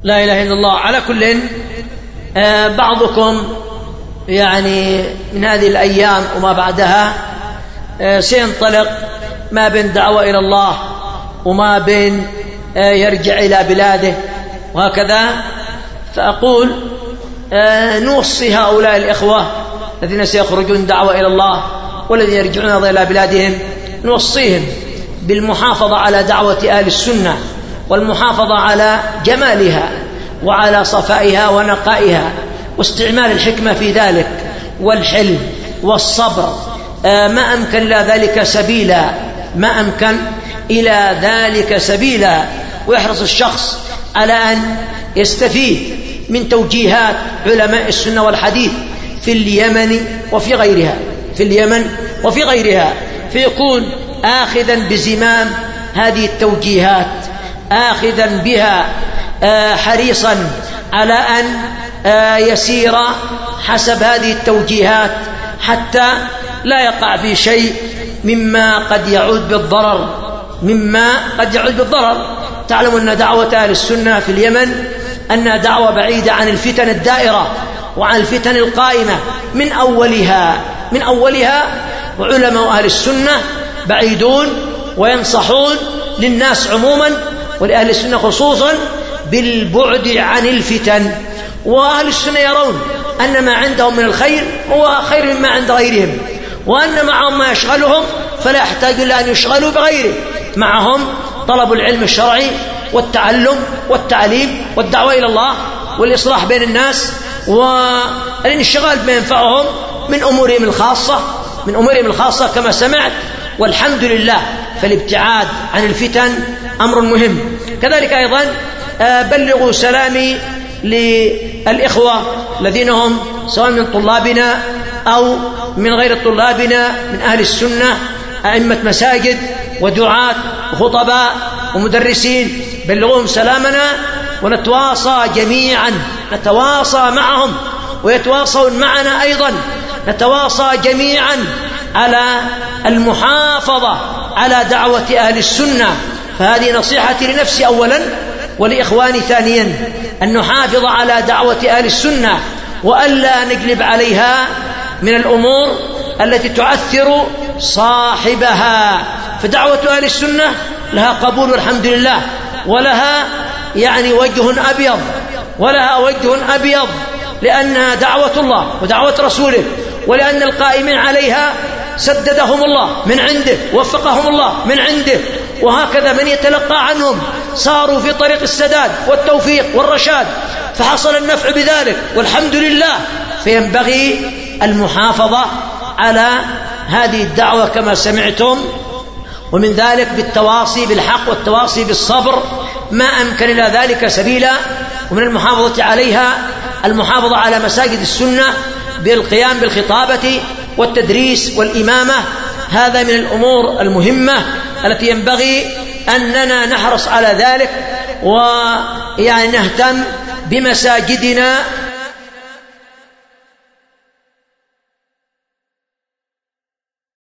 لا إله إلا الله. على كل بعضكم يعني من هذه الأيام وما بعدها سينطلق ما بين دعوة إلى الله وما بين يرجع إلى بلاده وهكذا. فأقول نوصي هؤلاء الإخوة الذين سيخرجون دعوة إلى الله والذين يرجعون إلى بلادهم، نوصيهم بالمحافظة على دعوة أهل السنة والمحافظة على جمالها وعلى صفائها ونقائها واستعمال الحكمة في ذلك والحلم والصبر ما أمكن إلى ذلك سبيلا، ما أمكن إلى ذلك سبيلا. ويحرص الشخص على أن يستفيد من توجيهات علماء السنة والحديث في اليمن وفي غيرها، في اليمن وفي غيرها، فيكون آخذا بزمام هذه التوجيهات، آخذا بها حريصا على أن يسير حسب هذه التوجيهات حتى لا يقع في شيء مما قد يعود بالضرر. تعلم أن دعوة أهل السنة في اليمن أنها دعوة بعيدة عن الفتن الدائرة وعن الفتن القائمة من أولها. وعلماء أهل السنة بعيدون وينصحون للناس عموما ولأهل السنة خصوصا بالبعد عن الفتن. وأهل السنة يرون أن ما عندهم من الخير هو خير مما عند غيرهم، وأن معهم ما يشغلهم فلا يحتاج إلى أن يشغلوا بغيره. معهم طلب العلم الشرعي والتعلم والتعليم والدعوة إلى الله والإصلاح بين الناس والانشغال بما ينفعهم من أمورهم الخاصة كما سمعت. والحمد لله، فالابتعاد عن الفتن أمر مهم. كذلك أيضا بلغوا سلامي للإخوة الذين هم سواء من طلابنا أو من غير طلابنا من أهل السنة، أئمة مساجد ودعاة وخطباء ومدرسين، بلغوهم سلامنا ونتواصى جميعا، نتواصى معهم ويتواصون معنا أيضا، نتواصى جميعا على المحافظة على دعوة أهل السنة. فهذه نصيحتي لنفسي أولا ولإخواني ثانيا، أن نحافظ على دعوة أهل السنة وألا نقلب عليها من الأمور التي تعثر صاحبها. فدعوة أهل السنة لها قبول والحمد لله، ولها يعني وجه أبيض لأنها دعوة الله ودعوة رسوله، ولأن القائمين عليها سددهم الله من عنده، وفقهم الله من عنده، وهكذا من يتلقى عنهم صاروا في طريق السداد والتوفيق والرشاد، فحصل النفع بذلك والحمد لله. فينبغي المحافظة على هذه الدعوة كما سمعتم، ومن ذلك بالتواصي بالحق والتواصي بالصبر ما أمكن إلى ذلك سبيلا. ومن المحافظة عليها المحافظة على مساجد السنة بالقيام بالخطابة والتدريس والإمامة. هذا من الأمور المهمة التي ينبغي أننا نحرص على ذلك، ويعني نهتم بمساجدنا